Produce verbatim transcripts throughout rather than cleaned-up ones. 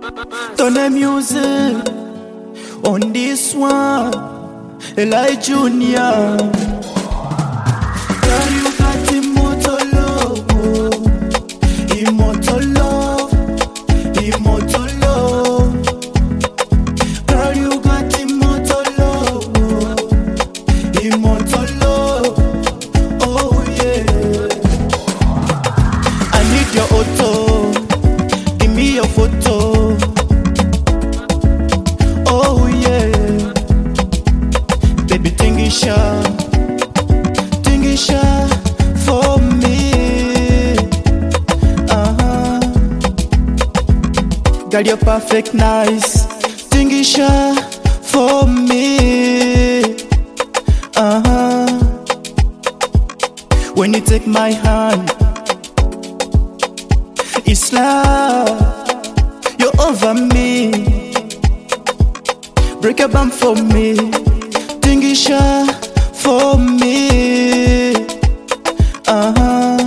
Turn music on this one, Eli Junior. Girl, you got immortal love, immortal love, immortal love. Girl, you got immortal love, immortal love. Oh yeah, I need your auto, give me your photo. Oh yeah, baby, tingisha, tingisha for me. Uh-huh. Girl, you're perfect, nice. Tingisha for me. Uh-huh. When you take my hand, it's like you're over me. Break a bump for me, tingisha for me. Uh-huh.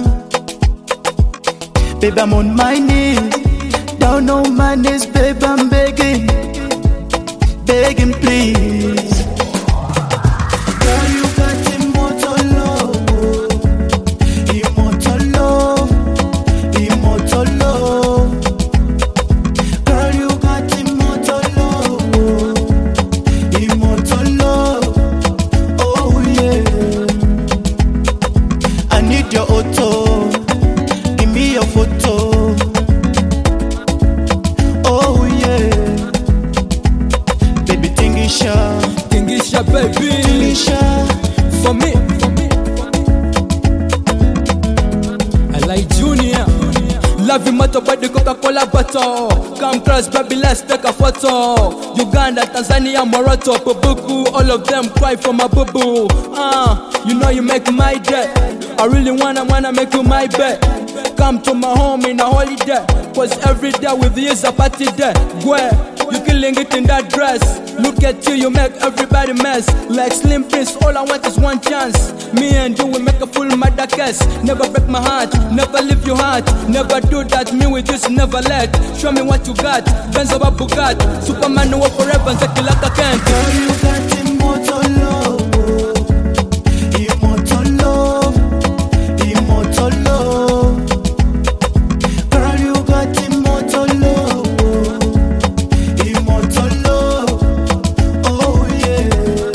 Baby, I'm on my knees, down on my knees, baby, I'm begging, begging, please. Girl, you got immortal love, immortal love, immortal love. Girl, you got immortal love, immortal love. Oh yeah, I need your auto, give me your photo. Oh yeah, baby, tingisha, Tingisha, baby, tingisha for me, for me. Eli Junior, love you much about the Coca-Cola bottle. Come cross, baby, let's take a photo. Uganda, Tanzania, Morocco, Bubuku, all of them cry for my boo-boo. Ah, uh, you know you make my day. I really wanna, wanna make you my bed. Come to my home in a holiday, cause every day with you is a party day. Where you killing it in that dress. Look at you, you make everybody mess. Like Slim Prince, all I want is one chance. Me and you will make a full murder case. Never break my heart, never leave your heart. Never do that, me with you, never let. Show me what you got, Benz over Bugatti. Superman will forever and take you like a Kent. Girl, you got immortal love, immortal love, immortal love. Girl, you got immortal love, immortal love. Oh yeah,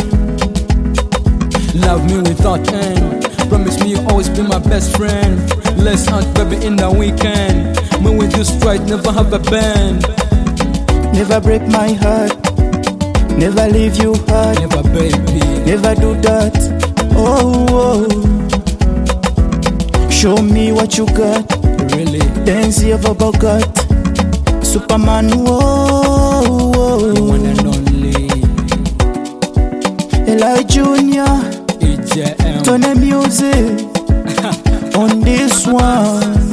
Love me without end. Promise me you always be my best friend. Let's hunt, baby, in the weekend. Me with you straight, never have a band. never break my heart, never leave you hurt, Never, baby. never do that. Oh, oh. Show me what you got, Really? dance here for Bogot, Superman, whoa, You whoa. one and only Eli Junior, E J M. turn the music on this one.